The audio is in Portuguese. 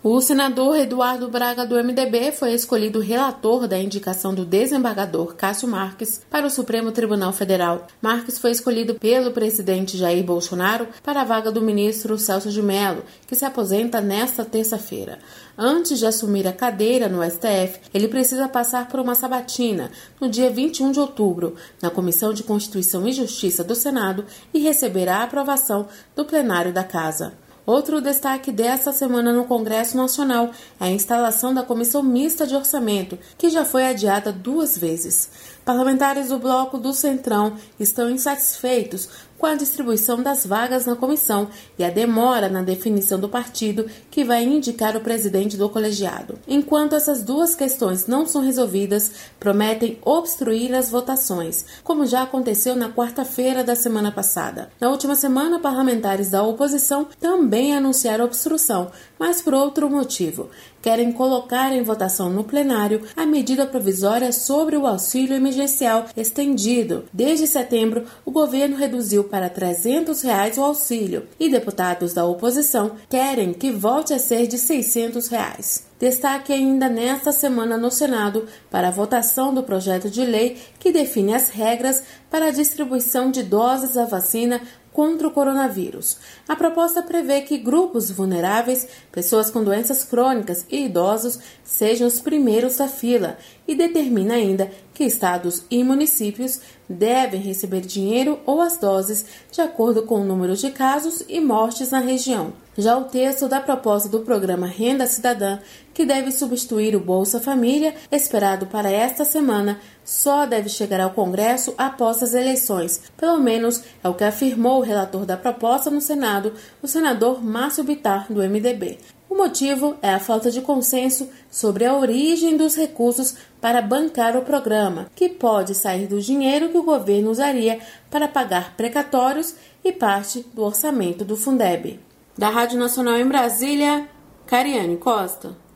O senador Eduardo Braga, do MDB, foi escolhido relator da indicação do desembargador Cássio Marques para o Supremo Tribunal Federal. Marques foi escolhido pelo presidente Jair Bolsonaro para a vaga do ministro Celso de Mello, que se aposenta nesta terça-feira. Antes de assumir a cadeira no STF, ele precisa passar por uma sabatina no dia 21 de outubro, na Comissão de Constituição e Justiça do Senado, e receber a aprovação do plenário da Casa. Outro destaque desta semana no Congresso Nacional é a instalação da Comissão Mista de Orçamento, que já foi adiada 2 vezes. Parlamentares do bloco do Centrão estão insatisfeitos com a distribuição das vagas na comissão e a demora na definição do partido que vai indicar o presidente do colegiado. Enquanto essas 2 questões não são resolvidas, prometem obstruir as votações, como já aconteceu na quarta-feira da semana passada. Na última semana, parlamentares da oposição também anunciaram obstrução, mas por outro motivo. Querem colocar em votação no plenário a medida provisória sobre o auxílio emergencial estendido. Desde setembro, o governo reduziu para R$ 300 o auxílio e deputados da oposição querem que volte a ser de R$ 600. Destaque ainda nesta semana no Senado para a votação do projeto de lei que define as regras para a distribuição de doses da vacina contra o coronavírus. A proposta prevê que grupos vulneráveis, pessoas com doenças crônicas e idosos sejam os primeiros da fila e determina ainda que estados e municípios devem receber dinheiro ou as doses de acordo com o número de casos e mortes na região. Já o texto da proposta do programa Renda Cidadã, que deve substituir o Bolsa Família, esperado para esta semana, só deve chegar ao Congresso após as eleições. Pelo menos é o que afirmou o relator da proposta no Senado, o senador Márcio Bittar, do MDB. O motivo é a falta de consenso sobre a origem dos recursos para bancar o programa, que pode sair do dinheiro que o governo usaria para pagar precatórios e parte do orçamento do Fundeb. Da Rádio Nacional em Brasília, Cariane Costa.